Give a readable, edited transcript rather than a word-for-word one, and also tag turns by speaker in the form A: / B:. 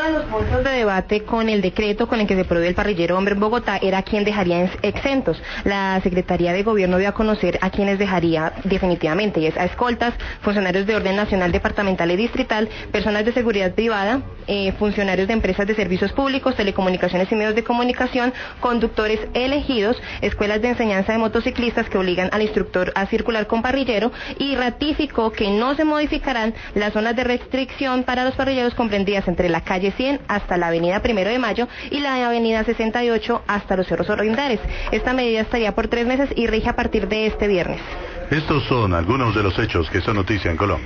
A: de los puntos de debate con el decreto con el que se prohíbe el parrillero hombre en Bogotá era quién dejaría exentos. La Secretaría de Gobierno dio a conocer a quienes dejaría definitivamente, y es a escoltas, funcionarios de orden nacional, departamental y distrital, personas de seguridad privada, funcionarios de empresas de servicios públicos, telecomunicaciones y medios de comunicación, conductores elegidos, escuelas de enseñanza de motociclistas que obligan al instructor a circular con parrillero, y ratificó que no se modificarán las zonas de restricción para los parrilleros comprendidas entre la calle 100 hasta la avenida 1 de Mayo y la avenida 68 hasta los Cerros Orindares. Esta medida estaría por 3 meses y rige a partir de este viernes.
B: Estos son algunos de los hechos que son noticia en Colombia.